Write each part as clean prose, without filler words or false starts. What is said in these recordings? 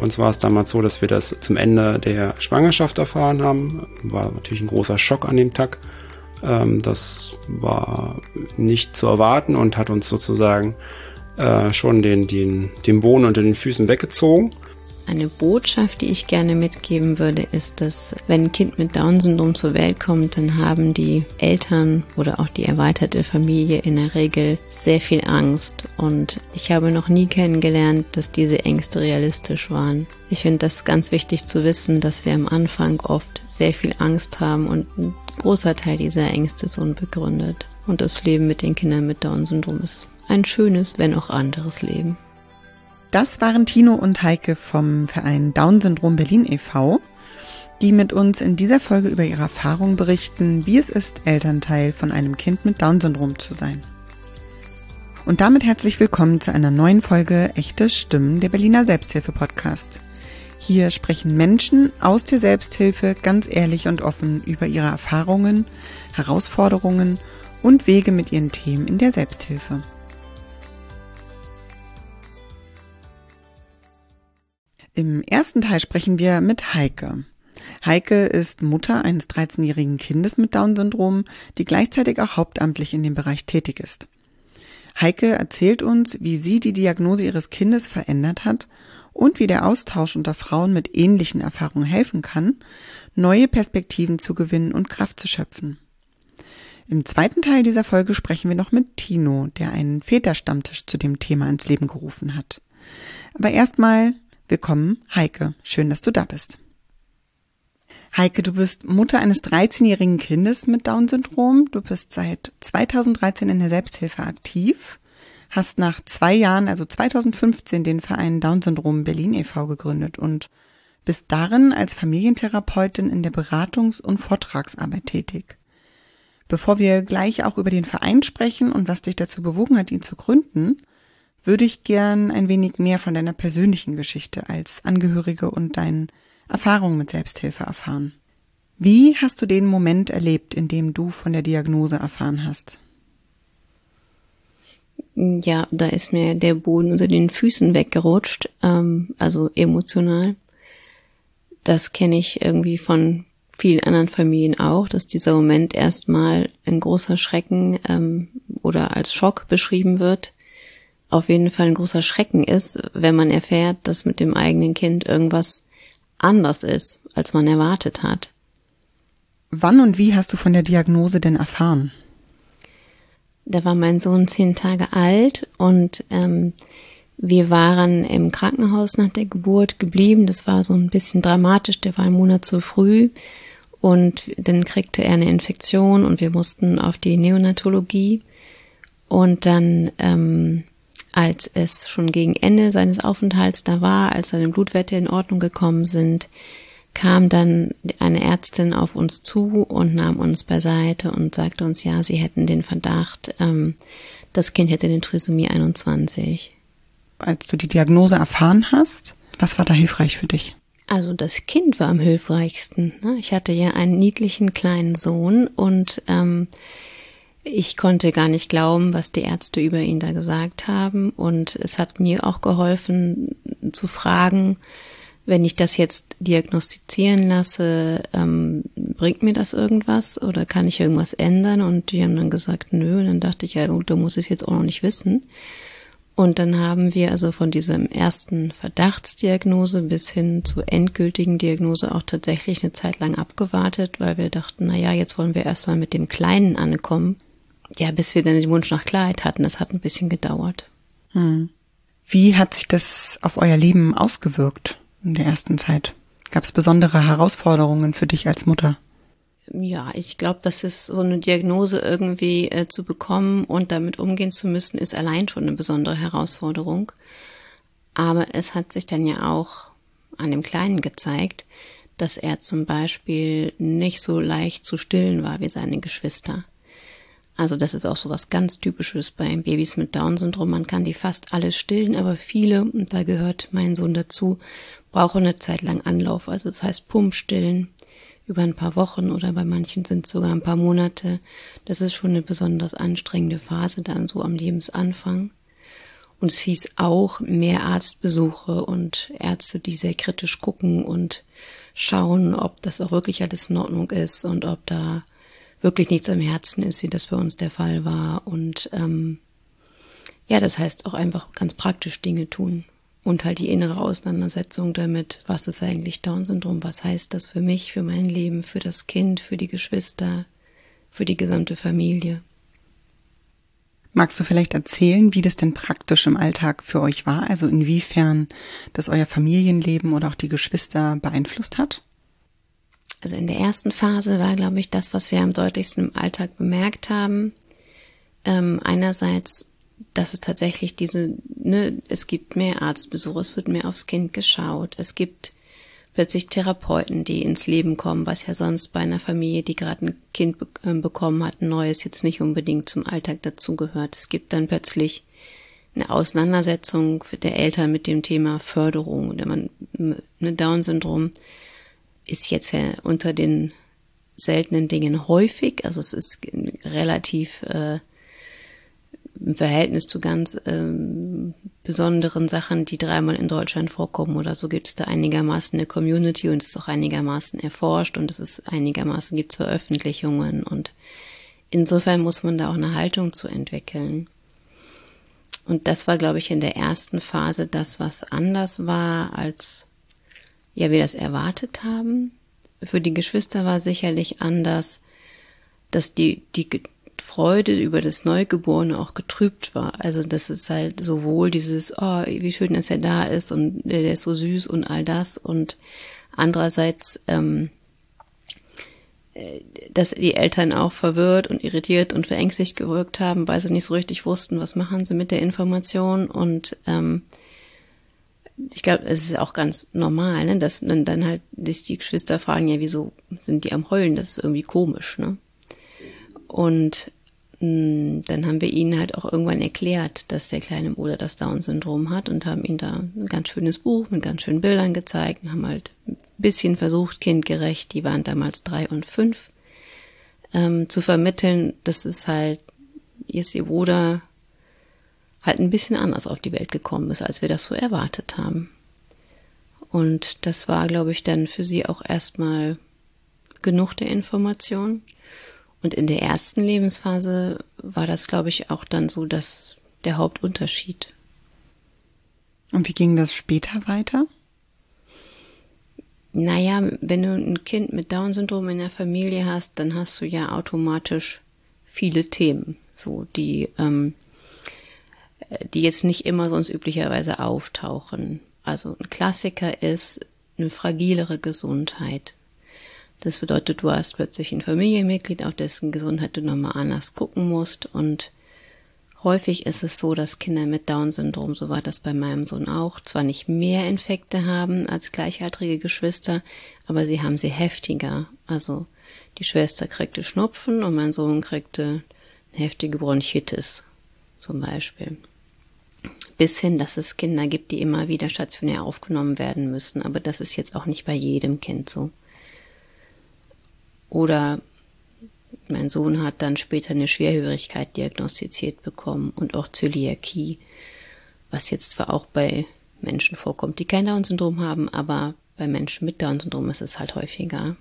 uns war es damals so, dass wir das zum Ende der Schwangerschaft erfahren haben. War natürlich ein großer Schock an dem Tag. Das war nicht zu erwarten und hat uns sozusagen schon den Boden unter den Füßen weggezogen. Eine Botschaft, die ich gerne mitgeben würde, ist, dass wenn ein Kind mit Down-Syndrom zur Welt kommt, dann haben die Eltern oder auch die erweiterte Familie in der Regel sehr viel Angst. Und ich habe noch nie kennengelernt, dass diese Ängste realistisch waren. Ich finde das ganz wichtig zu wissen, dass wir am Anfang oft sehr viel Angst haben und ein großer Teil dieser Ängste ist unbegründet. Und das Leben mit den Kindern mit Down-Syndrom ist ein schönes, wenn auch anderes Leben. Das waren Tino und Heike vom Verein Down-Syndrom Berlin e.V., die mit uns in dieser Folge über ihre Erfahrungen berichten, wie es ist, Elternteil von einem Kind mit Down-Syndrom zu sein. Und damit herzlich willkommen zu einer neuen Folge Echte Stimmen, der Berliner Selbsthilfe-Podcast. Hier sprechen Menschen aus der Selbsthilfe ganz ehrlich und offen über ihre Erfahrungen, Herausforderungen und Wege mit ihren Themen in der Selbsthilfe. Im ersten Teil sprechen wir mit Heike. Heike ist Mutter eines 13-jährigen Kindes mit Down-Syndrom, die gleichzeitig auch hauptamtlich in dem Bereich tätig ist. Heike erzählt uns, wie sie die Diagnose ihres Kindes verändert hat und wie der Austausch unter Frauen mit ähnlichen Erfahrungen helfen kann, neue Perspektiven zu gewinnen und Kraft zu schöpfen. Im zweiten Teil dieser Folge sprechen wir noch mit Tino, der einen Väterstammtisch zu dem Thema ins Leben gerufen hat. Aber erstmal willkommen, Heike. Schön, dass du da bist. Heike, du bist Mutter eines 13-jährigen Kindes mit Down-Syndrom. Du bist seit 2013 in der Selbsthilfe aktiv, hast nach 2 Jahren, also 2015, den Verein Down-Syndrom Berlin e.V. gegründet und bist darin als Familientherapeutin in der Beratungs- und Vortragsarbeit tätig. Bevor wir gleich auch über den Verein sprechen und was dich dazu bewogen hat, ihn zu gründen, würde ich gern ein wenig mehr von deiner persönlichen Geschichte als Angehörige und deinen Erfahrungen mit Selbsthilfe erfahren. Wie hast du den Moment erlebt, in dem du von der Diagnose erfahren hast? Ja, da ist mir der Boden unter den Füßen weggerutscht, also emotional. Das kenne ich irgendwie von vielen anderen Familien auch, dass dieser Moment erstmal ein großer Schrecken oder als Schock beschrieben wird. Auf jeden Fall ein großer Schrecken ist, wenn man erfährt, dass mit dem eigenen Kind irgendwas anders ist, als man erwartet hat. Wann und wie hast du von der Diagnose denn erfahren? Da war mein Sohn 10 Tage alt und wir waren im Krankenhaus nach der Geburt geblieben. Das war so ein bisschen dramatisch, der war 1 Monat zu früh und dann kriegte er eine Infektion und wir mussten auf die Neonatologie und dann als es schon gegen Ende seines Aufenthalts da war, als seine Blutwerte in Ordnung gekommen sind, kam dann eine Ärztin auf uns zu und nahm uns beiseite und sagte uns, ja, sie hätten den Verdacht, das Kind hätte eine Trisomie 21. Als du die Diagnose erfahren hast, was war da hilfreich für dich? Also das Kind war am hilfreichsten. Ich hatte ja einen niedlichen kleinen Sohn und ich konnte gar nicht glauben, was die Ärzte über ihn da gesagt haben. Und es hat mir auch geholfen zu fragen, wenn ich das jetzt diagnostizieren lasse, bringt mir das irgendwas oder kann ich irgendwas ändern? Und die haben dann gesagt, nö. Und dann dachte ich, ja gut, da muss ich es jetzt auch noch nicht wissen. Und dann haben wir also von diesem ersten Verdachtsdiagnose bis hin zur endgültigen Diagnose auch tatsächlich eine Zeit lang abgewartet, weil wir dachten, na ja, jetzt wollen wir erstmal mit dem Kleinen ankommen. Ja, bis wir dann den Wunsch nach Klarheit hatten, das hat ein bisschen gedauert. Wie hat sich das auf euer Leben ausgewirkt in der ersten Zeit? Gab es besondere Herausforderungen für dich als Mutter? Ja, ich glaube, dass es so eine Diagnose irgendwie zu bekommen und damit umgehen zu müssen, ist allein schon eine besondere Herausforderung. Aber es hat sich dann ja auch an dem Kleinen gezeigt, dass er zum Beispiel nicht so leicht zu stillen war wie seine Geschwister. Also das ist auch so was ganz Typisches bei Babys mit Down-Syndrom. Man kann die fast alle stillen, aber viele, und da gehört mein Sohn dazu, brauchen eine Zeit lang Anlauf. Also das heißt Pumpstillen über ein paar Wochen oder bei manchen sind es sogar ein paar Monate. Das ist schon eine besonders anstrengende Phase dann so am Lebensanfang. Und es hieß auch mehr Arztbesuche und Ärzte, die sehr kritisch gucken und schauen, ob das auch wirklich alles in Ordnung ist und ob da wirklich nichts am Herzen ist, wie das bei uns der Fall war. Und ja, das heißt auch einfach ganz praktisch Dinge tun. Und halt die innere Auseinandersetzung damit, was ist eigentlich Down-Syndrom, was heißt das für mich, für mein Leben, für das Kind, für die Geschwister, für die gesamte Familie. Magst du vielleicht erzählen, wie das denn praktisch im Alltag für euch war? Also inwiefern das euer Familienleben oder auch die Geschwister beeinflusst hat? Also in der ersten Phase war, glaube ich, das, was wir am deutlichsten im Alltag bemerkt haben. Einerseits, dass es tatsächlich es gibt mehr Arztbesuche, es wird mehr aufs Kind geschaut, es gibt plötzlich Therapeuten, die ins Leben kommen, was ja sonst bei einer Familie, die gerade ein Kind bekommen hat, ein neues, jetzt nicht unbedingt zum Alltag dazugehört. Es gibt dann plötzlich eine Auseinandersetzung der Eltern mit dem Thema Förderung. Down-Syndrom ist jetzt ja unter den seltenen Dingen häufig, also es ist relativ im Verhältnis zu ganz besonderen Sachen, die 3-mal in Deutschland vorkommen oder so, gibt es da einigermaßen eine Community und es ist auch einigermaßen erforscht und es ist einigermaßen, gibt es Veröffentlichungen und insofern muss man da auch eine Haltung zu entwickeln. Und das war, glaube ich, in der ersten Phase das, was anders war, als ja wir das erwartet haben. Für die Geschwister war sicherlich anders, dass die Freude über das Neugeborene auch getrübt war. Also das ist halt sowohl dieses, oh, wie schön, dass er da ist und der ist so süß und all das und andererseits, dass die Eltern auch verwirrt und irritiert und verängstigt gewirkt haben, weil sie nicht so richtig wussten, was machen sie mit der Information und ich glaube, es ist auch ganz normal, ne, dass dann halt die Geschwister fragen, ja, wieso sind die am Heulen? Das ist irgendwie komisch, ne? Und dann haben wir ihnen halt auch irgendwann erklärt, dass der kleine Bruder das Down-Syndrom hat und haben ihnen da ein ganz schönes Buch mit ganz schönen Bildern gezeigt und haben halt ein bisschen versucht, kindgerecht, die waren damals 3 und 5, zu vermitteln, dass es halt, jetzt ihr Bruder halt ein bisschen anders auf die Welt gekommen ist, als wir das so erwartet haben. Und das war, glaube ich, dann für sie auch erstmal genug der Information. Und in der ersten Lebensphase war das, glaube ich, auch dann so der Hauptunterschied. Und wie ging das später weiter? Naja, wenn du ein Kind mit Down-Syndrom in der Familie hast, dann hast du ja automatisch viele Themen, so die jetzt nicht immer sonst üblicherweise auftauchen. Also ein Klassiker ist eine fragilere Gesundheit. Das bedeutet, du hast plötzlich ein Familienmitglied, auf dessen Gesundheit du nochmal anders gucken musst. Und häufig ist es so, dass Kinder mit Down-Syndrom, so war das bei meinem Sohn auch, zwar nicht mehr Infekte haben als gleichaltrige Geschwister, aber sie haben sie heftiger. Also die Schwester kriegte Schnupfen und mein Sohn kriegte eine heftige Bronchitis zum Beispiel. Bis hin, dass es Kinder gibt, die immer wieder stationär aufgenommen werden müssen. Aber das ist jetzt auch nicht bei jedem Kind so. Oder mein Sohn hat dann später eine Schwerhörigkeit diagnostiziert bekommen und auch Zöliakie, was jetzt zwar auch bei Menschen vorkommt, die kein Down-Syndrom haben, aber bei Menschen mit Down-Syndrom ist es halt häufiger.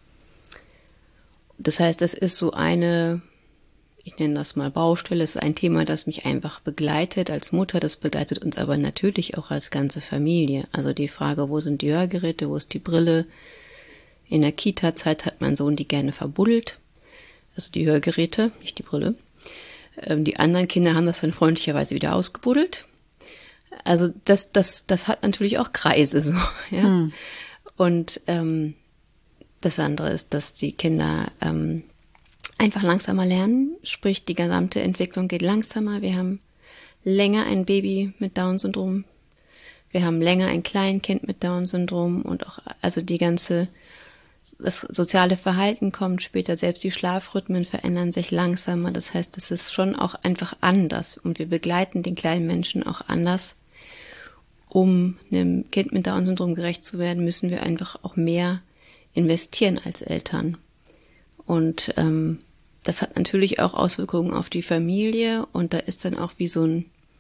Das heißt, es ist so eine, ich nenne das mal Baustelle, es ist ein Thema, das mich einfach begleitet als Mutter, das begleitet uns aber natürlich auch als ganze Familie. Also die Frage, wo sind die Hörgeräte, wo ist die Brille? In der Kita-Zeit hat mein Sohn die gerne verbuddelt, also die Hörgeräte, nicht die Brille. Die anderen Kinder haben das dann freundlicherweise wieder ausgebuddelt. Also das hat natürlich auch Kreise so, ja. Und das andere ist, dass die Kinder einfach langsamer lernen, sprich die gesamte Entwicklung geht langsamer. Wir haben länger ein Baby mit Down-Syndrom, wir haben länger ein Kleinkind mit Down-Syndrom und auch also das soziale Verhalten kommt später, selbst die Schlafrhythmen verändern sich langsamer. Das heißt, es ist schon auch einfach anders und wir begleiten den kleinen Menschen auch anders. Um einem Kind mit Down-Syndrom gerecht zu werden, müssen wir einfach auch mehr investieren als Eltern. Und das hat natürlich auch Auswirkungen auf die Familie und da ist dann auch wie so ein, ich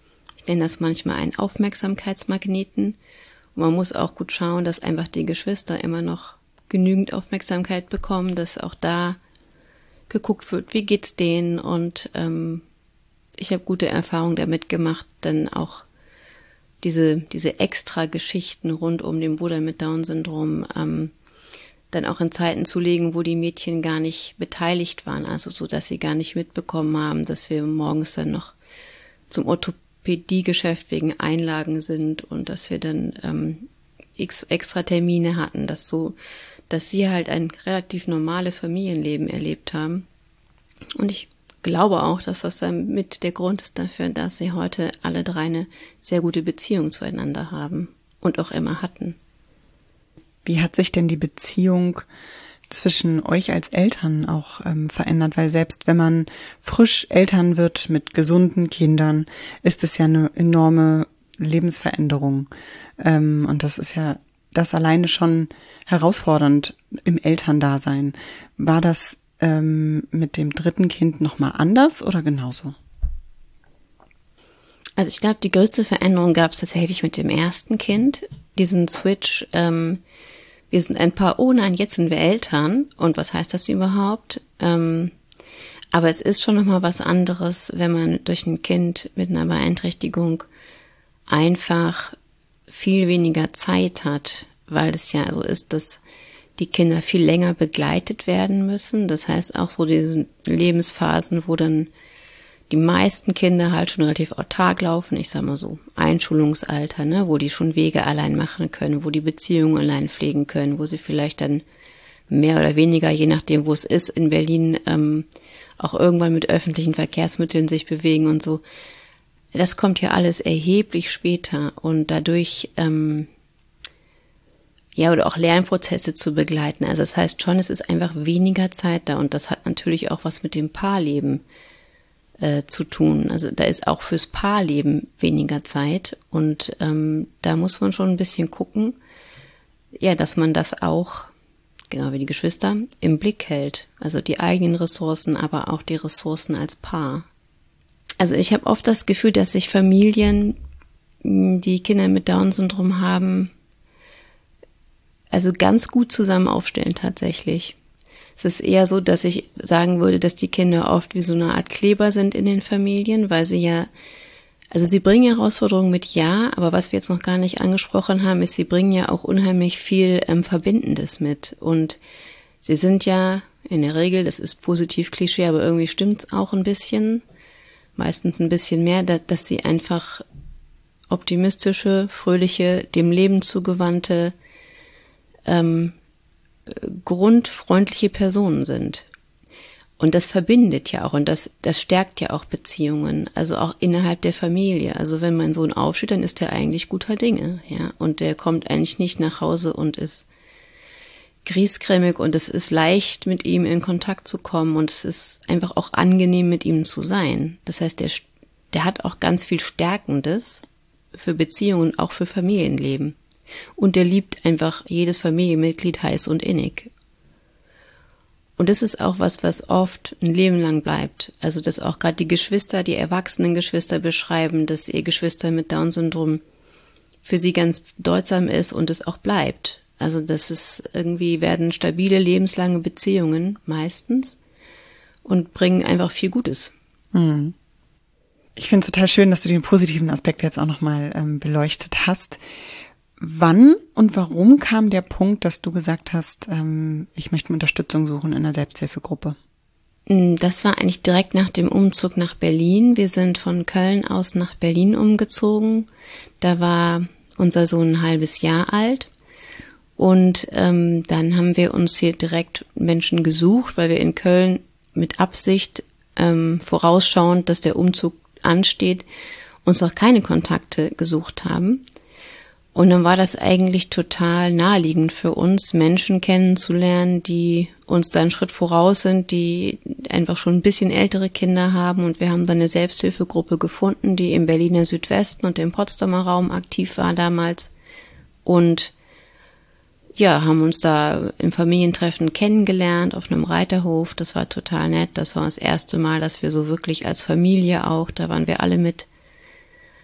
Ich nenne das manchmal einen Aufmerksamkeitsmagneten. Und man muss auch gut schauen, dass einfach die Geschwister immer noch genügend Aufmerksamkeit bekommen, dass auch da geguckt wird, wie geht's denen. Und ich habe gute Erfahrungen damit gemacht, dann auch diese extra Geschichten rund um den Bruder mit Down-Syndrom dann auch in Zeiten zu legen, wo die Mädchen gar nicht beteiligt waren, also so, dass sie gar nicht mitbekommen haben, dass wir morgens dann noch zum Orthopädiegeschäft wegen Einlagen sind und dass wir dann extra Termine hatten, dass sie halt ein relativ normales Familienleben erlebt haben. Und ich glaube auch, dass das dann mit der Grund ist dafür, dass sie heute alle drei eine sehr gute Beziehung zueinander haben und auch immer hatten. Wie hat sich denn die Beziehung zwischen euch als Eltern auch verändert? Weil selbst wenn man frisch Eltern wird mit gesunden Kindern, ist es ja eine enorme Lebensveränderung. Und das ist ja das alleine schon herausfordernd im Elterndasein. War das mit dem dritten Kind nochmal anders oder genauso? Also ich glaube, die größte Veränderung gab es tatsächlich mit dem ersten Kind. Diesen Switch, wir sind ein Paar, oh nein, jetzt sind wir Eltern. Und was heißt das überhaupt? Aber es ist schon nochmal was anderes, wenn man durch ein Kind mit einer Beeinträchtigung einfach viel weniger Zeit hat, weil es ja so ist, dass die Kinder viel länger begleitet werden müssen. Das heißt auch so diese Lebensphasen, wo dann die meisten Kinder halt schon relativ autark laufen, ich sag mal so Einschulungsalter, ne, wo die schon Wege allein machen können, wo die Beziehungen allein pflegen können, wo sie vielleicht dann mehr oder weniger, je nachdem wo es ist, in Berlin auch irgendwann mit öffentlichen Verkehrsmitteln sich bewegen und so. Das kommt ja alles erheblich später und dadurch oder auch Lernprozesse zu begleiten. Also das heißt schon, es ist einfach weniger Zeit da und das hat natürlich auch was mit dem Paarleben zu tun. Also da ist auch fürs Paarleben weniger Zeit und da muss man schon ein bisschen gucken, ja, dass man das auch, genau wie die Geschwister, im Blick hält. Also die eigenen Ressourcen, aber auch die Ressourcen als Paar. Also ich habe oft das Gefühl, dass sich Familien, die Kinder mit Down-Syndrom haben, also ganz gut zusammen aufstellen tatsächlich. Es ist eher so, dass ich sagen würde, dass die Kinder oft wie so eine Art Kleber sind in den Familien, weil sie ja, also sie bringen Herausforderungen mit, ja, aber was wir jetzt noch gar nicht angesprochen haben, ist, sie bringen ja auch unheimlich viel Verbindendes mit. Und sie sind ja in der Regel, das ist positiv Klischee, aber irgendwie stimmt's auch ein bisschen, meistens ein bisschen mehr, dass sie einfach optimistische, fröhliche, dem Leben zugewandte, grundfreundliche Personen sind. Und das verbindet ja auch und das stärkt ja auch Beziehungen, also auch innerhalb der Familie. Also wenn mein Sohn aufsteht, dann ist er eigentlich guter Dinge, ja. Und der kommt eigentlich nicht nach Hause und ist griesgrämig und es ist leicht, mit ihm in Kontakt zu kommen und es ist einfach auch angenehm, mit ihm zu sein. Das heißt, der hat auch ganz viel Stärkendes für Beziehungen, auch für Familienleben. Und der liebt einfach jedes Familienmitglied heiß und innig. Und das ist auch was oft ein Leben lang bleibt. Also dass auch gerade die Geschwister, die erwachsenen Geschwister beschreiben, dass ihr Geschwister mit Down-Syndrom für sie ganz bedeutsam ist und es auch bleibt. Also das ist irgendwie, werden stabile, lebenslange Beziehungen meistens und bringen einfach viel Gutes. Mhm. Ich finde es total schön, dass du den positiven Aspekt jetzt auch nochmal beleuchtet hast. Wann und warum kam der Punkt, dass du gesagt hast, ich möchte Unterstützung suchen in einer Selbsthilfegruppe? Das war eigentlich direkt nach dem Umzug nach Berlin. Wir sind von Köln aus nach Berlin umgezogen. Da war unser Sohn ein halbes Jahr alt. Und dann haben wir uns hier direkt Menschen gesucht, weil wir in Köln mit Absicht vorausschauend, dass der Umzug ansteht, uns auch keine Kontakte gesucht haben. Und dann war das eigentlich total naheliegend für uns, Menschen kennenzulernen, die uns da einen Schritt voraus sind, die einfach schon ein bisschen ältere Kinder haben. Und wir haben dann eine Selbsthilfegruppe gefunden, die im Berliner Südwesten und im Potsdamer Raum aktiv war damals. Und ja, haben uns da im Familientreffen kennengelernt auf einem Reiterhof. Das war total nett. Das war das erste Mal, dass wir so wirklich als Familie auch, da waren wir alle mit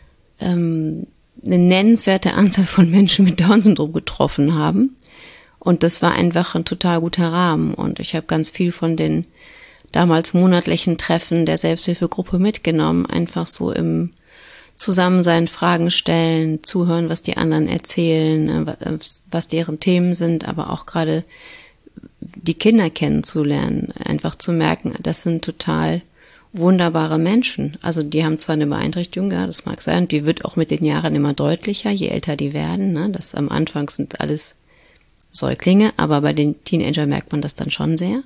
eine nennenswerte Anzahl von Menschen mit Down-Syndrom getroffen haben. Und das war einfach ein total guter Rahmen. Und ich habe ganz viel von den damals monatlichen Treffen der Selbsthilfegruppe mitgenommen. Einfach so im Zusammensein, Fragen stellen, zuhören, was die anderen erzählen, was deren Themen sind, aber auch gerade die Kinder kennenzulernen. Einfach zu merken, das sind total wunderbare Menschen. Also die haben zwar eine Beeinträchtigung, ja, das mag sein, die wird auch mit den Jahren immer deutlicher, je älter die werden. Ne? Das am Anfang sind alles Säuglinge, aber bei den Teenagern merkt man das dann schon sehr.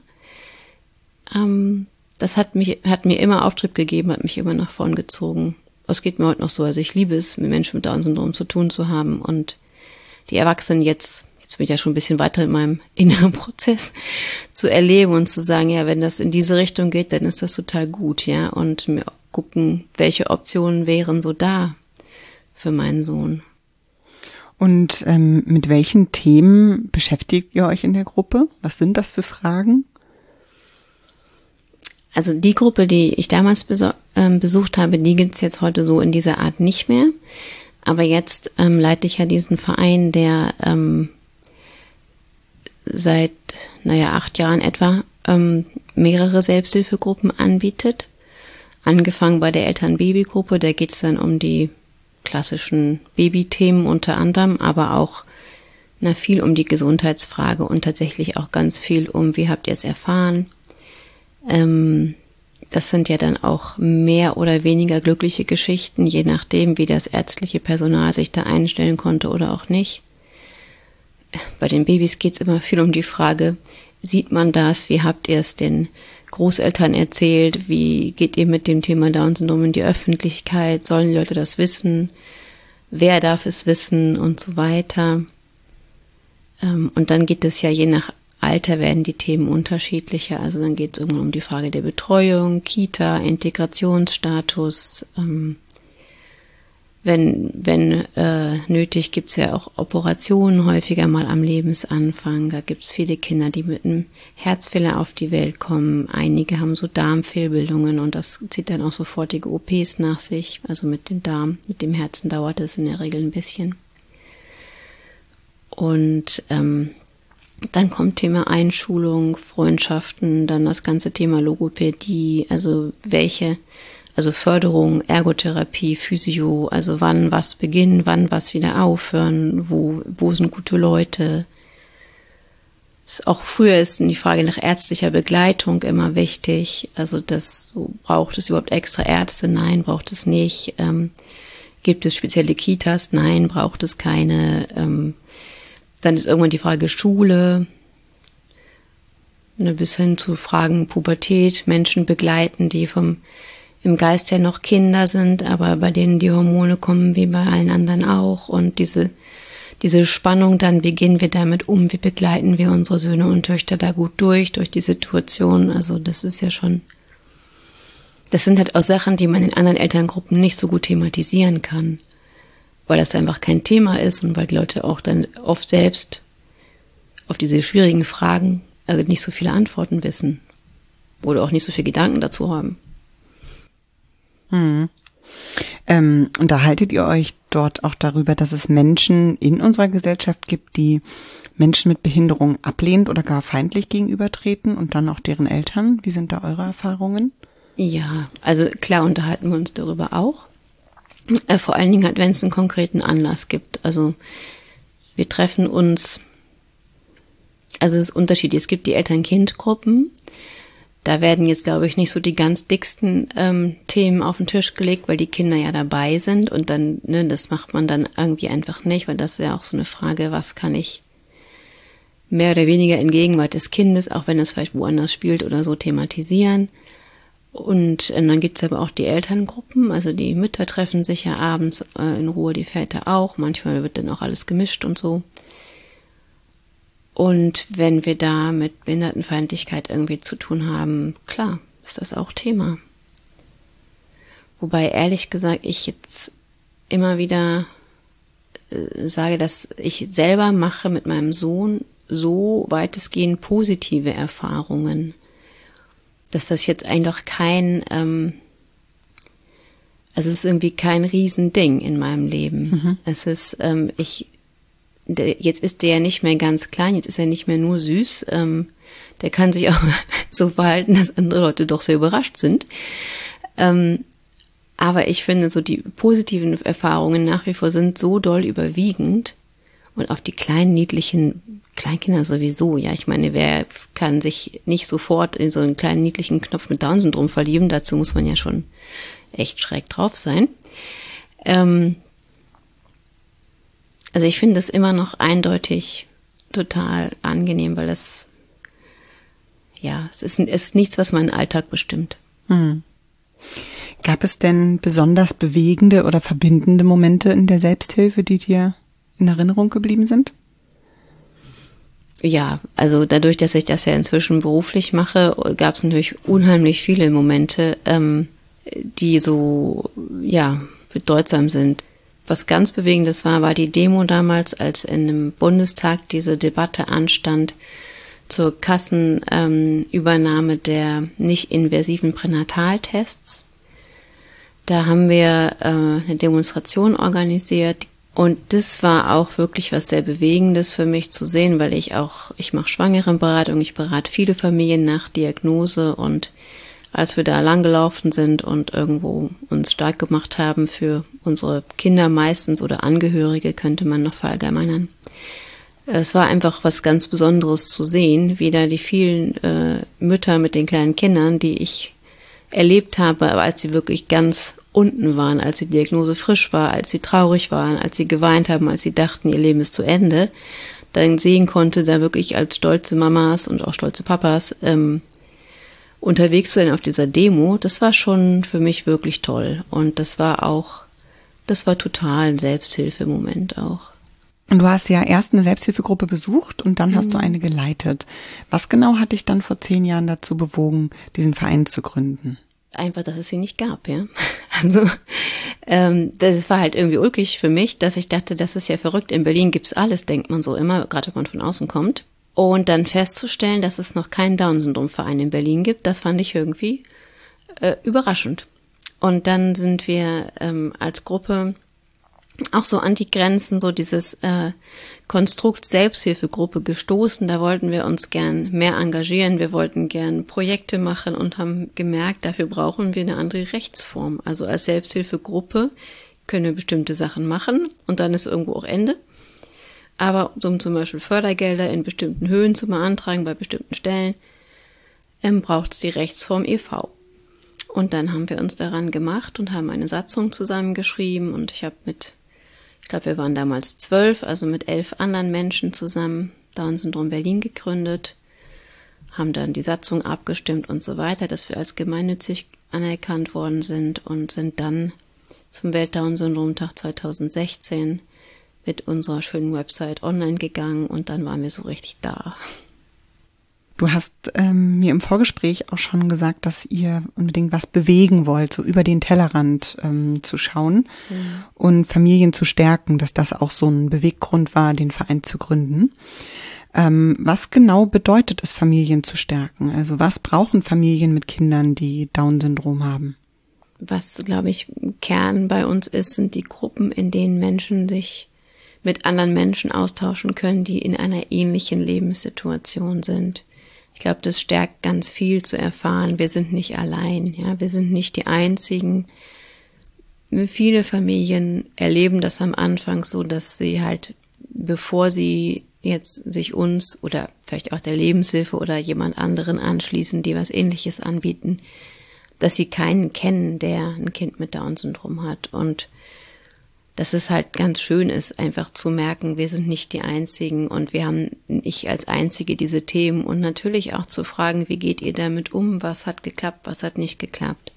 Das hat mir immer Auftrieb gegeben, hat mich immer nach vorn gezogen. Es geht mir heute noch so, also ich liebe es, mit Menschen mit Down-Syndrom zu tun zu haben und die Erwachsenen jetzt bin ich ja schon ein bisschen weiter in meinem inneren Prozess, zu erleben und zu sagen, ja, wenn das in diese Richtung geht, dann ist das total gut, ja, und mir gucken, welche Optionen wären so da für meinen Sohn. Und mit welchen Themen beschäftigt ihr euch in der Gruppe? Was sind das für Fragen? Also die Gruppe, die ich damals besucht habe, die gibt's jetzt heute so in dieser Art nicht mehr. Aber jetzt leite ich ja diesen Verein, der seit 8 Jahren etwa mehrere Selbsthilfegruppen anbietet. Angefangen bei der Eltern-Baby-Gruppe, da geht's dann um die klassischen Babythemen unter anderem, aber auch viel um die Gesundheitsfrage und tatsächlich auch ganz viel um, wie habt ihr es erfahren? Das sind ja dann auch mehr oder weniger glückliche Geschichten, je nachdem, wie das ärztliche Personal sich da einstellen konnte oder auch nicht. Bei den Babys geht es immer viel um die Frage, sieht man das? Wie habt ihr es den Großeltern erzählt? Wie geht ihr mit dem Thema Down-Syndrom in die Öffentlichkeit? Sollen die Leute das wissen? Wer darf es wissen? Und so weiter. Und dann geht es ja je nach Alter werden die Themen unterschiedlicher. Also dann geht es irgendwann um die Frage der Betreuung, Kita, Integrationsstatus. Wenn nötig, gibt es ja auch Operationen häufiger mal am Lebensanfang. Da gibt es viele Kinder, die mit einem Herzfehler auf die Welt kommen. Einige haben so Darmfehlbildungen und das zieht dann auch sofortige OPs nach sich. Also mit dem Darm, mit dem Herzen dauert es in der Regel ein bisschen. Und dann kommt Thema Einschulung, Freundschaften, dann das ganze Thema Logopädie, also Förderung, Ergotherapie, Physio, also wann was beginnen, wann was wieder aufhören, wo sind gute Leute. Auch früher ist die Frage nach ärztlicher Begleitung immer wichtig, also braucht es überhaupt extra Ärzte? Nein, braucht es nicht. Gibt es spezielle Kitas? Nein, braucht es keine. Dann ist irgendwann die Frage Schule, bis hin zu Fragen Pubertät, Menschen begleiten, die im Geist ja noch Kinder sind, aber bei denen die Hormone kommen wie bei allen anderen auch. Und diese Spannung dann, wie gehen wir damit um, wie begleiten wir unsere Söhne und Töchter da gut durch die Situation. Also das ist ja schon, das sind halt auch Sachen, die man in anderen Elterngruppen nicht so gut thematisieren kann, weil das einfach kein Thema ist und weil die Leute auch dann oft selbst auf diese schwierigen Fragen nicht so viele Antworten wissen oder auch nicht so viele Gedanken dazu haben. Unterhaltet ihr euch dort auch darüber, dass es Menschen in unserer Gesellschaft gibt, die Menschen mit Behinderung ablehnend oder gar feindlich gegenübertreten und dann auch deren Eltern? Wie sind da eure Erfahrungen? Ja, also klar unterhalten wir uns darüber auch. Vor allen Dingen halt, wenn es einen konkreten Anlass gibt. Also wir treffen uns, also es ist unterschiedlich. Es gibt die Eltern-Kind-Gruppen. Da werden jetzt, glaube ich, nicht so die ganz dicksten Themen auf den Tisch gelegt, weil die Kinder ja dabei sind. Und dann, das macht man dann irgendwie einfach nicht, weil das ist ja auch so eine Frage, was kann ich mehr oder weniger in Gegenwart des Kindes, auch wenn es vielleicht woanders spielt oder so, thematisieren. Und dann gibt's aber auch die Elterngruppen, also die Mütter treffen sich ja abends in Ruhe, die Väter auch. Manchmal wird dann auch alles gemischt und so. Und wenn wir da mit Behindertenfeindlichkeit irgendwie zu tun haben, klar, ist das auch Thema. Wobei ehrlich gesagt ich jetzt immer wieder sage, dass ich selber mache mit meinem Sohn so weitestgehend positive Erfahrungen, dass das jetzt eigentlich kein Also es ist irgendwie kein Riesending in meinem Leben. Es ist, jetzt ist der ja nicht mehr ganz klein, jetzt ist er nicht mehr nur süß. Der kann sich auch so verhalten, dass andere Leute doch sehr überrascht sind. Aber ich finde, so die positiven Erfahrungen nach wie vor sind so doll überwiegend. Und auf die kleinen, niedlichen Kleinkinder sowieso. Ja, ich meine, wer kann sich nicht sofort in so einen kleinen, niedlichen Knopf mit Down-Syndrom verlieben? Dazu muss man ja schon echt schräg drauf sein. Also ich finde das immer noch eindeutig total angenehm, weil das, ja, es ist nichts, was meinen Alltag bestimmt. Gab es denn besonders bewegende oder verbindende Momente in der Selbsthilfe, die dir in Erinnerung geblieben sind? Ja, also dadurch, dass ich das ja inzwischen beruflich mache, gab es natürlich unheimlich viele Momente, die so, ja, bedeutsam sind. Was ganz Bewegendes war die Demo damals, als in einem Bundestag diese Debatte anstand zur Kassenübernahme der nicht invasiven Pränataltests. Da haben wir eine Demonstration organisiert. Und das war auch wirklich was sehr Bewegendes für mich zu sehen, weil ich mache Schwangerenberatung, ich berate viele Familien nach Diagnose, und als wir da langgelaufen sind und irgendwo uns stark gemacht haben für unsere Kinder meistens oder Angehörige, könnte man noch verallgemeinern. Es war einfach was ganz Besonderes zu sehen, wie da die vielen Mütter mit den kleinen Kindern, die ich erlebt habe, als sie wirklich ganz unten waren, als die Diagnose frisch war, als sie traurig waren, als sie geweint haben, als sie dachten, ihr Leben ist zu Ende, dann sehen konnte, da wirklich als stolze Mamas und auch stolze Papas unterwegs zu sein auf dieser Demo. Das war schon für mich wirklich toll. Und das war total ein Selbsthilfemoment auch. Und du hast ja erst eine Selbsthilfegruppe besucht und dann hast du eine geleitet. Was genau hat dich dann vor 10 Jahren dazu bewogen, diesen Verein zu gründen? Einfach, dass es sie nicht gab, ja. Also das war halt irgendwie ulkig für mich, dass ich dachte, das ist ja verrückt. In Berlin gibt's alles, denkt man so immer, gerade wenn man von außen kommt. Und dann festzustellen, dass es noch keinen Down-Syndrom-Verein in Berlin gibt, das fand ich irgendwie überraschend. Und dann sind wir als Gruppe auch so an die Grenzen, so dieses Konstrukt Selbsthilfegruppe gestoßen. Da wollten wir uns gern mehr engagieren, wir wollten gern Projekte machen und haben gemerkt, dafür brauchen wir eine andere Rechtsform. Also als Selbsthilfegruppe können wir bestimmte Sachen machen und dann ist irgendwo auch Ende. Aber um zum Beispiel Fördergelder in bestimmten Höhen zu beantragen, bei bestimmten Stellen, braucht es die Rechtsform e.V. Und dann haben wir uns daran gemacht und haben eine Satzung zusammengeschrieben und ich glaube, wir waren damals 12, also mit 11 anderen Menschen zusammen Down-Syndrom Berlin gegründet, haben dann die Satzung abgestimmt und so weiter, dass wir als gemeinnützig anerkannt worden sind und sind dann zum Welt-Down-Syndrom-Tag 2016 mit unserer schönen Website online gegangen und dann waren wir so richtig da. Du hast mir im Vorgespräch auch schon gesagt, dass ihr unbedingt was bewegen wollt, so über den Tellerrand zu schauen und Familien zu stärken, dass das auch so ein Beweggrund war, den Verein zu gründen. Was genau bedeutet es, Familien zu stärken? Also was brauchen Familien mit Kindern, die Down-Syndrom haben? Was, glaube ich, Kern bei uns ist, sind die Gruppen, in denen Menschen sich mit anderen Menschen austauschen können, die in einer ähnlichen Lebenssituation sind. Ich glaube, das stärkt ganz viel zu erfahren. Wir sind nicht allein, ja, wir sind nicht die Einzigen. Viele Familien erleben das am Anfang so, dass sie halt, bevor sie jetzt sich uns oder vielleicht auch der Lebenshilfe oder jemand anderen anschließen, die was Ähnliches anbieten, dass sie keinen kennen, der ein Kind mit Down-Syndrom hat. Und dass es halt ganz schön ist, einfach zu merken, wir sind nicht die Einzigen und wir haben nicht als Einzige diese Themen und natürlich auch zu fragen, wie geht ihr damit um, was hat geklappt, was hat nicht geklappt.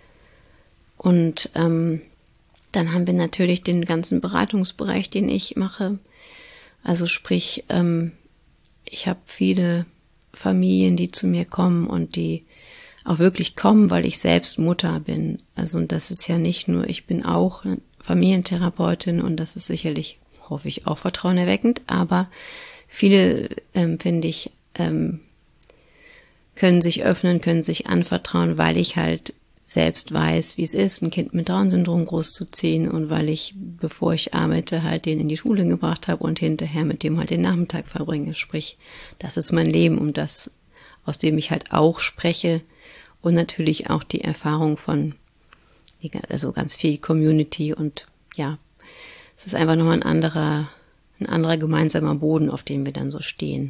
Und dann haben wir natürlich den ganzen Beratungsbereich, den ich mache. Also sprich, ich habe viele Familien, die zu mir kommen und die auch wirklich kommen, weil ich selbst Mutter bin. Also das ist ja nicht nur, ich bin auch Familientherapeutin und das ist sicherlich, hoffe ich, auch vertrauenerweckend, aber viele, finde ich, können sich öffnen, können sich anvertrauen, weil ich halt selbst weiß, wie es ist, ein Kind mit Down-Syndrom großzuziehen und weil ich, bevor ich arbeite, halt den in die Schule gebracht habe und hinterher mit dem halt den Nachmittag verbringe. Sprich, das ist mein Leben und das, aus dem ich halt auch spreche und natürlich auch die Erfahrung von, also ganz viel Community und ja, es ist einfach nochmal ein anderer gemeinsamer Boden, auf dem wir dann so stehen.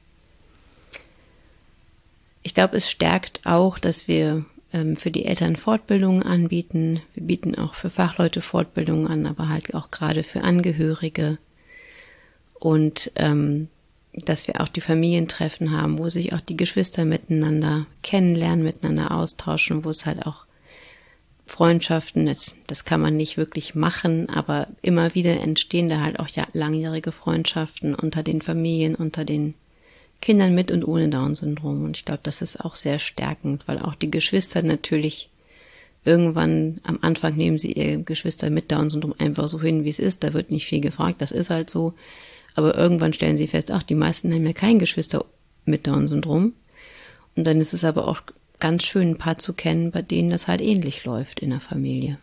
Ich glaube, es stärkt auch, dass wir für die Eltern Fortbildungen anbieten. Wir bieten auch für Fachleute Fortbildungen an, aber halt auch gerade für Angehörige. Und dass wir auch die Familientreffen haben, wo sich auch die Geschwister miteinander kennenlernen, miteinander austauschen, wo es halt auch Freundschaften, das kann man nicht wirklich machen, aber immer wieder entstehen da halt auch ja langjährige Freundschaften unter den Familien, unter den Kindern mit und ohne Down-Syndrom. Und ich glaube, das ist auch sehr stärkend, weil auch die Geschwister natürlich irgendwann am Anfang nehmen sie ihr Geschwister mit Down-Syndrom einfach so hin, wie es ist. Da wird nicht viel gefragt, das ist halt so. Aber irgendwann stellen sie fest, ach, die meisten haben ja kein Geschwister mit Down-Syndrom. Und dann ist es aber auch ganz schön, ein Paar zu kennen, bei denen das halt ähnlich läuft in der Familie.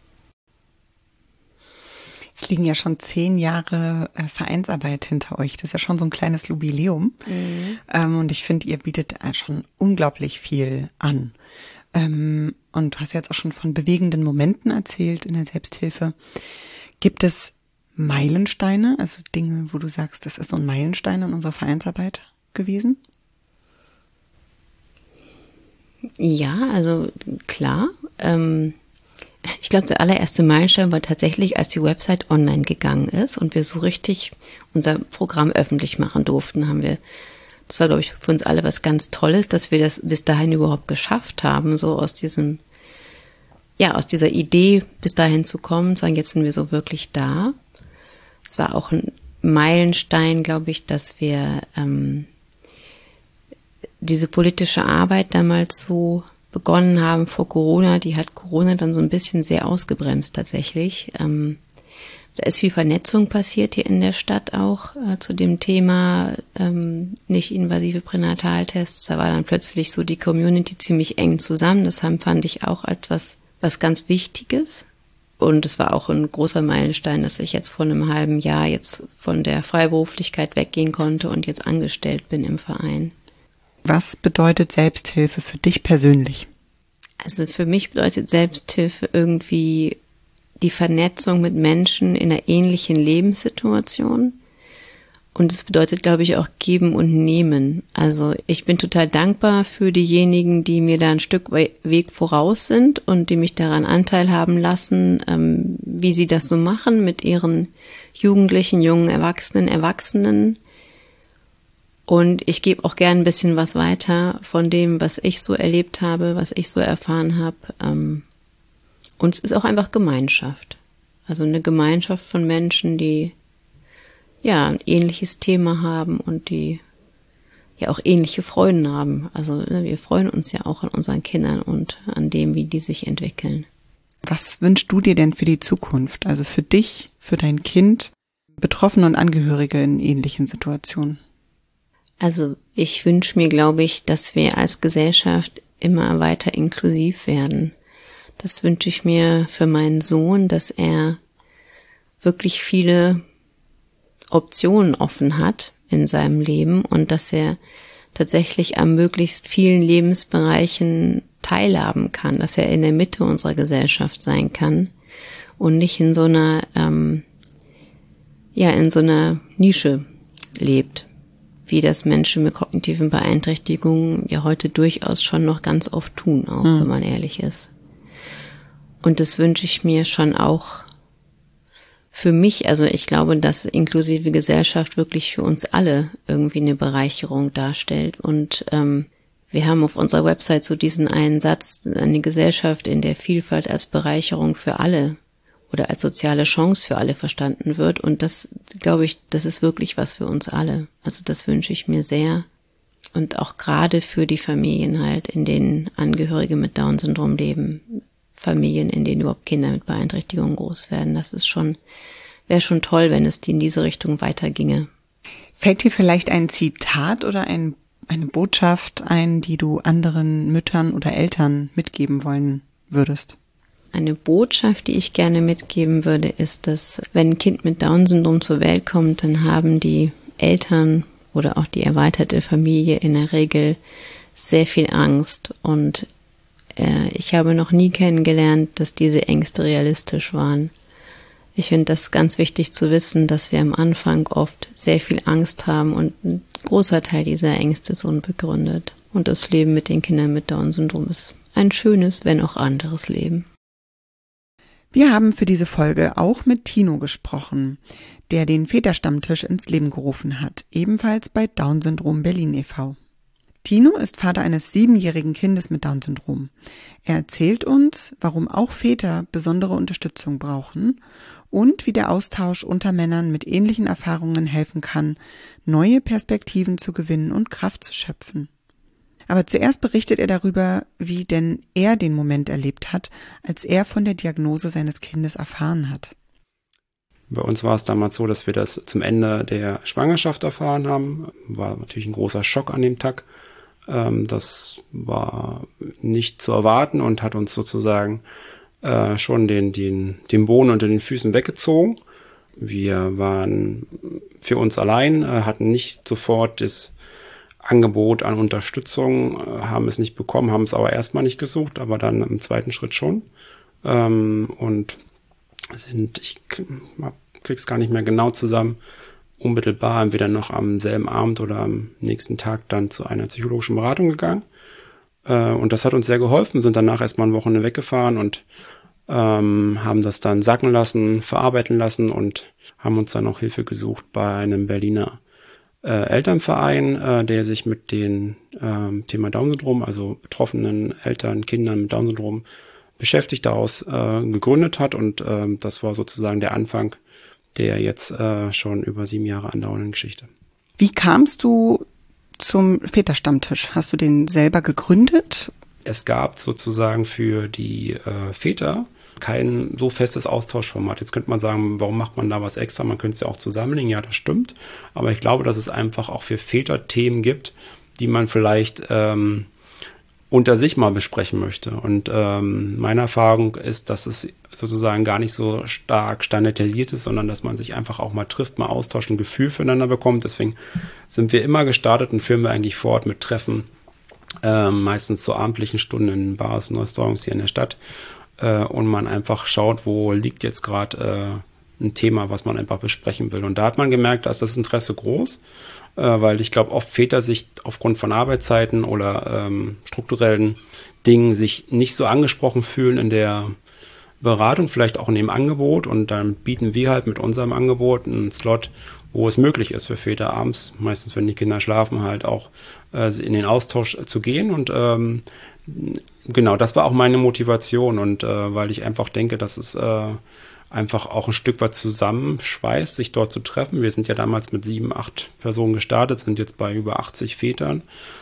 Es liegen ja schon 10 Jahre Vereinsarbeit hinter euch. Das ist ja schon so ein kleines Jubiläum. Und ich finde, ihr bietet schon unglaublich viel an. Und du hast jetzt auch schon von bewegenden Momenten erzählt in der Selbsthilfe. Gibt es Meilensteine, also Dinge, wo du sagst, das ist so ein Meilenstein in unserer Vereinsarbeit gewesen? Ja, also klar. Ich glaube, der allererste Meilenstein war tatsächlich, als die Website online gegangen ist und wir so richtig unser Programm öffentlich machen durften, das war, glaube ich, für uns alle was ganz Tolles, dass wir das bis dahin überhaupt geschafft haben, so aus dieser Idee bis dahin zu kommen, sagen, jetzt sind wir so wirklich da. Es war auch ein Meilenstein, glaube ich, dass wir diese politische Arbeit damals so begonnen haben vor Corona, die hat Corona dann so ein bisschen sehr ausgebremst tatsächlich. Da ist viel Vernetzung passiert hier in der Stadt auch zu dem Thema nicht invasive Pränataltests. Da war dann plötzlich so die Community ziemlich eng zusammen. Das fand ich auch als was ganz Wichtiges. Und es war auch ein großer Meilenstein, dass ich jetzt vor einem halben Jahr jetzt von der Freiberuflichkeit weggehen konnte und jetzt angestellt bin im Verein. Was bedeutet Selbsthilfe für dich persönlich? Also für mich bedeutet Selbsthilfe irgendwie die Vernetzung mit Menschen in einer ähnlichen Lebenssituation. Und es bedeutet, glaube ich, auch geben und nehmen. Also ich bin total dankbar für diejenigen, die mir da ein Stück Weg voraus sind und die mich daran Anteil haben lassen, wie sie das so machen mit ihren Jugendlichen, jungen Erwachsenen. Und ich gebe auch gern ein bisschen was weiter von dem, was ich so erlebt habe, was ich so erfahren habe. Und es ist auch einfach Gemeinschaft. Also eine Gemeinschaft von Menschen, die ja ein ähnliches Thema haben und die ja auch ähnliche Freuden haben. Also wir freuen uns ja auch an unseren Kindern und an dem, wie die sich entwickeln. Was wünschst du dir denn für die Zukunft? Also für dich, für dein Kind, Betroffene und Angehörige in ähnlichen Situationen? Also ich wünsche mir, glaube ich, dass wir als Gesellschaft immer weiter inklusiv werden. Das wünsche ich mir für meinen Sohn, dass er wirklich viele Optionen offen hat in seinem Leben und dass er tatsächlich an möglichst vielen Lebensbereichen teilhaben kann, dass er in der Mitte unserer Gesellschaft sein kann und nicht in so einer Nische lebt, wie das Menschen mit kognitiven Beeinträchtigungen ja heute durchaus schon noch ganz oft tun, auch wenn man ehrlich ist. Und das wünsche ich mir schon auch für mich. Also ich glaube, dass inklusive Gesellschaft wirklich für uns alle irgendwie eine Bereicherung darstellt. Und wir haben auf unserer Website so diesen einen Satz, eine Gesellschaft, in der Vielfalt als Bereicherung für alle oder als soziale Chance für alle verstanden wird. Und das, glaube ich, das ist wirklich was für uns alle. Also das wünsche ich mir sehr. Und auch gerade für die Familien halt, in denen Angehörige mit Down-Syndrom leben. Familien, in denen überhaupt Kinder mit Beeinträchtigungen groß werden. Das ist wäre schon toll, wenn es in diese Richtung weiterginge. Fällt dir vielleicht ein Zitat oder eine Botschaft ein, die du anderen Müttern oder Eltern mitgeben wollen würdest? Eine Botschaft, die ich gerne mitgeben würde, ist, dass wenn ein Kind mit Down-Syndrom zur Welt kommt, dann haben die Eltern oder auch die erweiterte Familie in der Regel sehr viel Angst. Und ich habe noch nie kennengelernt, dass diese Ängste realistisch waren. Ich finde das ganz wichtig zu wissen, dass wir am Anfang oft sehr viel Angst haben und ein großer Teil dieser Ängste ist unbegründet. Und das Leben mit den Kindern mit Down-Syndrom ist ein schönes, wenn auch anderes Leben. Wir haben für diese Folge auch mit Tino gesprochen, der den Väterstammtisch ins Leben gerufen hat, ebenfalls bei Down-Syndrom Berlin e.V. Tino ist Vater eines 7-jährigen Kindes mit Down-Syndrom. Er erzählt uns, warum auch Väter besondere Unterstützung brauchen und wie der Austausch unter Männern mit ähnlichen Erfahrungen helfen kann, neue Perspektiven zu gewinnen und Kraft zu schöpfen. Aber zuerst berichtet er darüber, wie denn er den Moment erlebt hat, als er von der Diagnose seines Kindes erfahren hat. Bei uns war es damals so, dass wir das zum Ende der Schwangerschaft erfahren haben. War natürlich ein großer Schock an dem Tag. Das war nicht zu erwarten und hat uns sozusagen schon den Boden unter den Füßen weggezogen. Wir waren für uns allein, hatten nicht sofort das Angebot an Unterstützung, haben es nicht bekommen, haben es aber erstmal nicht gesucht, aber dann im zweiten Schritt schon. Und ich krieg's gar nicht mehr genau zusammen, unmittelbar entweder noch am selben Abend oder am nächsten Tag dann zu einer psychologischen Beratung gegangen. Und das hat uns sehr geholfen, sind danach erstmal ein Wochenende weggefahren und haben das dann sacken lassen, verarbeiten lassen und haben uns dann auch Hilfe gesucht bei einem Berliner Elternverein, der sich mit dem Thema Down-Syndrom, also betroffenen Eltern, Kindern mit Down-Syndrom beschäftigt, daraus gegründet hat. Und das war sozusagen der Anfang der jetzt schon über 7 Jahre andauernden Geschichte. Wie kamst du zum Väterstammtisch? Hast du den selber gegründet? Es gab sozusagen für die Väter kein so festes Austauschformat. Jetzt könnte man sagen, warum macht man da was extra? Man könnte es ja auch zusammenlegen. Ja, das stimmt. Aber ich glaube, dass es einfach auch für Väter Themen gibt, die man vielleicht unter sich mal besprechen möchte. Und meine Erfahrung ist, dass es sozusagen gar nicht so stark standardisiert ist, sondern dass man sich einfach auch mal trifft, mal austauscht, ein Gefühl füreinander bekommt. Deswegen sind wir immer gestartet und führen wir eigentlich fort mit Treffen, meistens zu abendlichen Stunden in Bars und Restaurants hier in der Stadt. Und man einfach schaut, wo liegt jetzt gerade ein Thema, was man einfach besprechen will. Und da hat man gemerkt, da ist das Interesse groß, weil ich glaube, oft Väter sich aufgrund von Arbeitszeiten oder strukturellen Dingen sich nicht so angesprochen fühlen in der Beratung, vielleicht auch in dem Angebot. Und dann bieten wir halt mit unserem Angebot einen Slot, wo es möglich ist für Väter abends, meistens wenn die Kinder schlafen, halt auch in den Austausch zu gehen. Und genau, das war auch meine Motivation. Und weil ich einfach denke, dass es einfach auch ein Stück weit zusammenschweißt, sich dort zu treffen. Wir sind ja damals mit 7, 8 Personen gestartet, sind jetzt bei über 80 Vätern,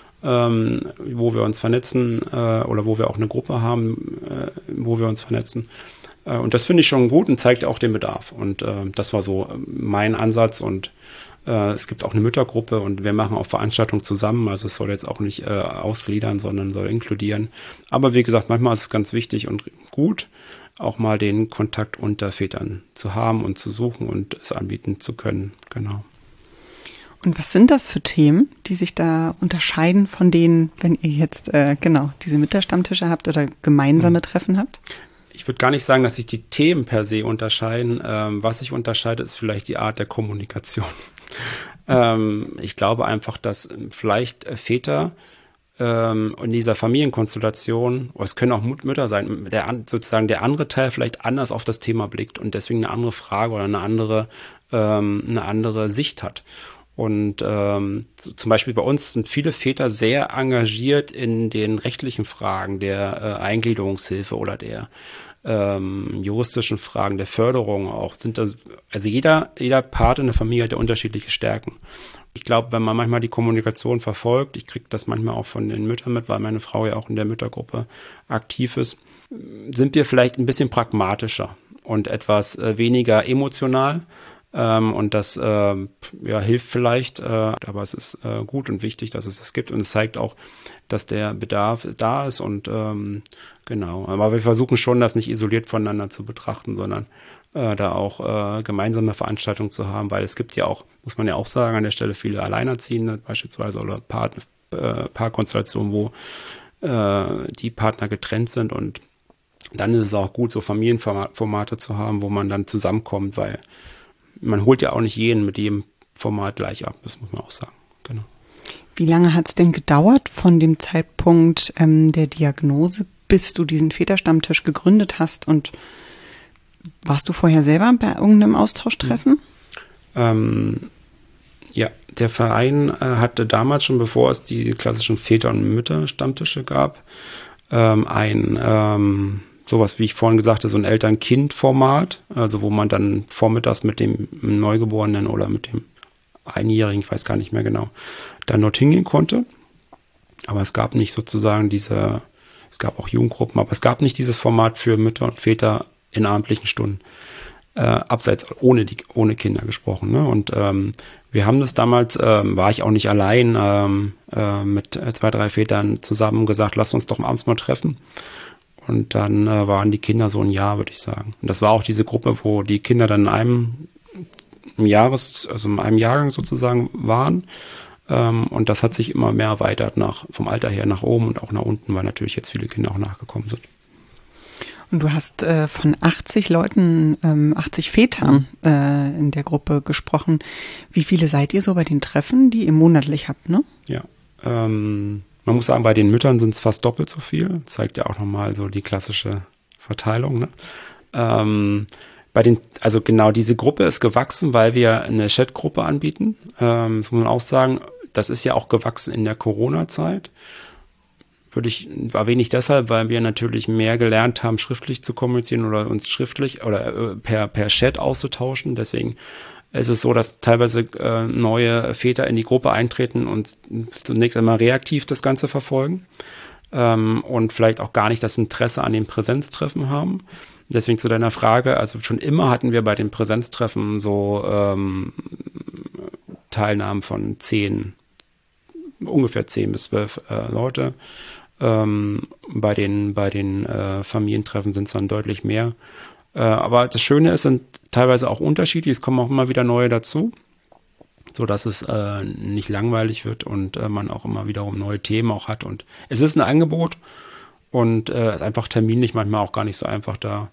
wo wir uns vernetzen oder wo wir auch eine Gruppe haben, wo wir uns vernetzen. Und das finde ich schon gut und zeigt auch den Bedarf. Und das war so mein Ansatz. Und es gibt auch eine Müttergruppe und wir machen auch Veranstaltungen zusammen. Also es soll jetzt auch nicht ausgliedern, sondern soll inkludieren. Aber wie gesagt, manchmal ist es ganz wichtig und gut, auch mal den Kontakt unter Vätern zu haben und zu suchen und es anbieten zu können. Genau. Und was sind das für Themen, die sich da unterscheiden von denen, wenn ihr jetzt diese Mütterstammtische habt oder gemeinsame Treffen habt? Ich würde gar nicht sagen, dass sich die Themen per se unterscheiden. Was sich unterscheidet, ist vielleicht die Art der Kommunikation. Ich glaube einfach, dass vielleicht Väter in dieser Familienkonstellation, oder es können auch Mütter sein, sozusagen der andere Teil vielleicht anders auf das Thema blickt und deswegen eine andere Frage oder eine andere Sicht hat. Und zum Beispiel bei uns sind viele Väter sehr engagiert in den rechtlichen Fragen der Eingliederungshilfe oder der juristischen Fragen, der Förderung auch. Also jeder Part in der Familie hat ja unterschiedliche Stärken. Ich glaube, wenn man manchmal die Kommunikation verfolgt, ich kriege das manchmal auch von den Müttern mit, weil meine Frau ja auch in der Müttergruppe aktiv ist, sind wir vielleicht ein bisschen pragmatischer und etwas weniger emotional Und das hilft vielleicht, aber es ist gut und wichtig, dass es das gibt. Und es zeigt auch, dass der Bedarf da ist. Und genau, aber wir versuchen schon, das nicht isoliert voneinander zu betrachten, sondern da auch gemeinsame Veranstaltungen zu haben, weil es gibt ja auch, muss man ja auch sagen, an der Stelle viele Alleinerziehende beispielsweise oder Paarkonstellationen, wo die Partner getrennt sind, und dann ist es auch gut, so Familienformate zu haben, wo man dann zusammenkommt, weil man holt ja auch nicht jeden mit jedem Format gleich ab, das muss man auch sagen. Genau. Wie lange hat es denn gedauert von dem Zeitpunkt der Diagnose, bis du diesen Väterstammtisch gegründet hast, und warst du vorher selber bei irgendeinem Austauschtreffen? Ja, der Verein hatte damals schon, bevor es die klassischen Väter- und Mütter-Stammtische gab, sowas, wie ich vorhin gesagt habe, so ein Eltern-Kind-Format, also wo man dann vormittags mit dem Neugeborenen oder mit dem Einjährigen, ich weiß gar nicht mehr genau, dann dorthin gehen konnte. Aber es gab nicht sozusagen es gab auch Jugendgruppen, aber es gab nicht dieses Format für Mütter und Väter in abendlichen Stunden. Abseits ohne Kinder gesprochen. Ne? Und wir haben das damals, war ich auch nicht allein, mit 2, 3 Vätern zusammen gesagt, lass uns doch abends mal treffen. Und dann waren die Kinder so ein Jahr, würde ich sagen. Und das war auch diese Gruppe, wo die Kinder dann in einem Jahrgang sozusagen waren. Und das hat sich immer mehr erweitert vom Alter her nach oben und auch nach unten, weil natürlich jetzt viele Kinder auch nachgekommen sind. Und du hast von 80 Leuten, 80 Vätern in der Gruppe gesprochen. Wie viele seid ihr so bei den Treffen, die ihr monatlich habt, ne? Ja, man muss sagen, bei den Müttern sind es fast doppelt so viel. Zeigt ja auch nochmal so die klassische Verteilung, ne? Also genau, diese Gruppe ist gewachsen, weil wir eine Chatgruppe anbieten. Das muss man auch sagen, das ist ja auch gewachsen in der Corona-Zeit. Erwähne ich deshalb, weil wir natürlich mehr gelernt haben, schriftlich zu kommunizieren oder uns schriftlich oder per Chat auszutauschen. Deswegen ist es so, dass teilweise neue Väter in die Gruppe eintreten und zunächst einmal reaktiv das Ganze verfolgen und vielleicht auch gar nicht das Interesse an den Präsenztreffen haben. Deswegen zu deiner Frage, also schon immer hatten wir bei den Präsenztreffen so Teilnahmen von ungefähr 10 bis 12 Leute. Bei den Familientreffen sind es dann deutlich mehr. Aber das Schöne ist, sind teilweise auch unterschiedlich. Es kommen auch immer wieder neue dazu, so dass es nicht langweilig wird und man auch immer wiederum neue Themen auch hat. Und es ist ein Angebot und es ist einfach terminlich manchmal auch gar nicht so einfach da,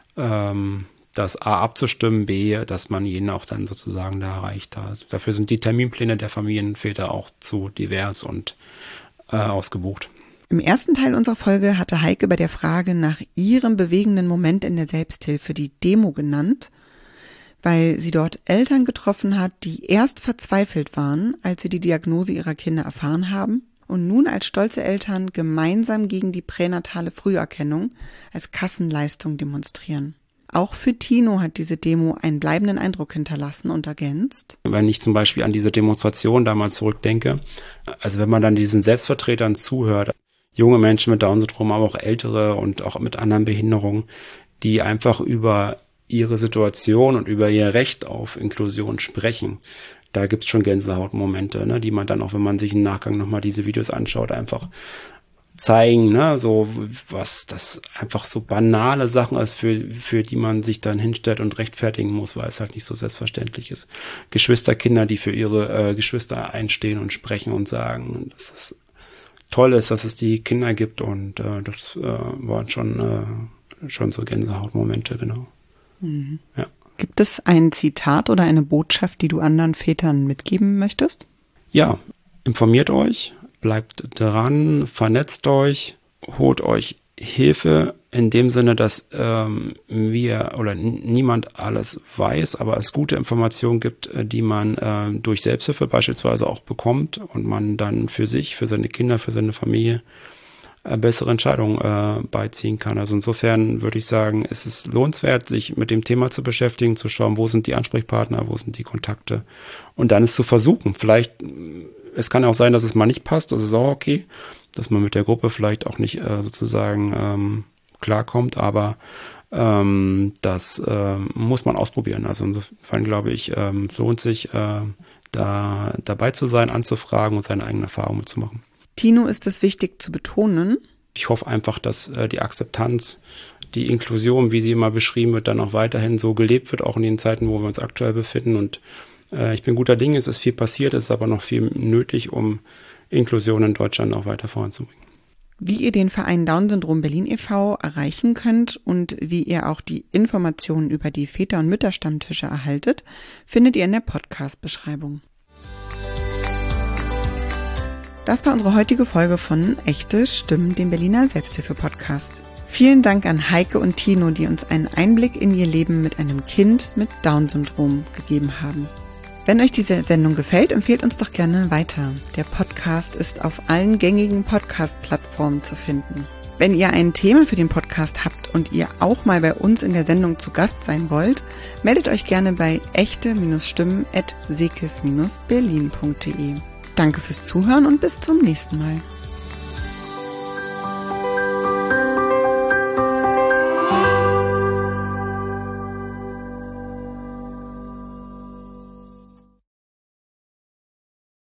das A abzustimmen, B, dass man jeden auch dann sozusagen da erreicht. Also dafür sind die Terminpläne der Familienväter auch zu divers und ausgebucht. Im ersten Teil unserer Folge hatte Heike bei der Frage nach ihrem bewegenden Moment in der Selbsthilfe die Demo genannt, weil sie dort Eltern getroffen hat, die erst verzweifelt waren, als sie die Diagnose ihrer Kinder erfahren haben und nun als stolze Eltern gemeinsam gegen die pränatale Früherkennung als Kassenleistung demonstrieren. Auch für Tino hat diese Demo einen bleibenden Eindruck hinterlassen und ergänzt: Wenn ich zum Beispiel an diese Demonstration damals zurückdenke, also wenn man dann diesen Selbstvertretern zuhört, junge Menschen mit Down-Syndrom, aber auch ältere und auch mit anderen Behinderungen, die einfach über ihre Situation und über ihr Recht auf Inklusion sprechen. Da gibt's schon Gänsehautmomente, ne, die man dann auch, wenn man sich im Nachgang nochmal diese Videos anschaut, einfach zeigen, ne, so was das einfach so banale Sachen ist, für die man sich dann hinstellt und rechtfertigen muss, weil es halt nicht so selbstverständlich ist. Geschwisterkinder, die für ihre Geschwister einstehen und sprechen und sagen, dass es toll ist, dass es die Kinder gibt, und das waren schon so Gänsehautmomente, genau. Mhm. Ja. Gibt es ein Zitat oder eine Botschaft, die du anderen Vätern mitgeben möchtest? Ja, informiert euch, bleibt dran, vernetzt euch, holt euch Hilfe in dem Sinne, dass wir oder niemand alles weiß, aber es gute Informationen gibt, die man durch Selbsthilfe beispielsweise auch bekommt und man dann für sich, für seine Kinder, für seine Familie bessere Entscheidungen beiziehen kann. Also insofern würde ich sagen, es ist lohnenswert, sich mit dem Thema zu beschäftigen, zu schauen, wo sind die Ansprechpartner, wo sind die Kontakte, und dann es zu versuchen. Vielleicht, es kann auch sein, dass es mal nicht passt, das ist auch okay, dass man mit der Gruppe vielleicht auch nicht sozusagen klarkommt, aber Das muss man ausprobieren. Also insofern glaube ich, es lohnt sich, da dabei zu sein, anzufragen und seine eigenen Erfahrungen mitzumachen. Tino, ist es wichtig zu betonen? Ich hoffe einfach, dass die Akzeptanz, die Inklusion, wie sie immer beschrieben wird, dann auch weiterhin so gelebt wird, auch in den Zeiten, wo wir uns aktuell befinden. Und ich bin guter Dinge, es ist viel passiert, es ist aber noch viel nötig, um Inklusion in Deutschland auch weiter voranzubringen. Wie ihr den Verein Down-Syndrom Berlin e.V. erreichen könnt und wie ihr auch die Informationen über die Väter- und Mütterstammtische erhaltet, findet ihr in der Podcast-Beschreibung. Das war unsere heutige Folge von Echte Stimmen, dem Berliner Selbsthilfe-Podcast. Vielen Dank an Heike und Tino, die uns einen Einblick in ihr Leben mit einem Kind mit Down-Syndrom gegeben haben. Wenn euch diese Sendung gefällt, empfehlt uns doch gerne weiter. Der Podcast ist auf allen gängigen Podcast-Plattformen zu finden. Wenn ihr ein Thema für den Podcast habt und ihr auch mal bei uns in der Sendung zu Gast sein wollt, meldet euch gerne bei echte-stimmen@sekis-berlin.de. Danke fürs Zuhören und bis zum nächsten Mal.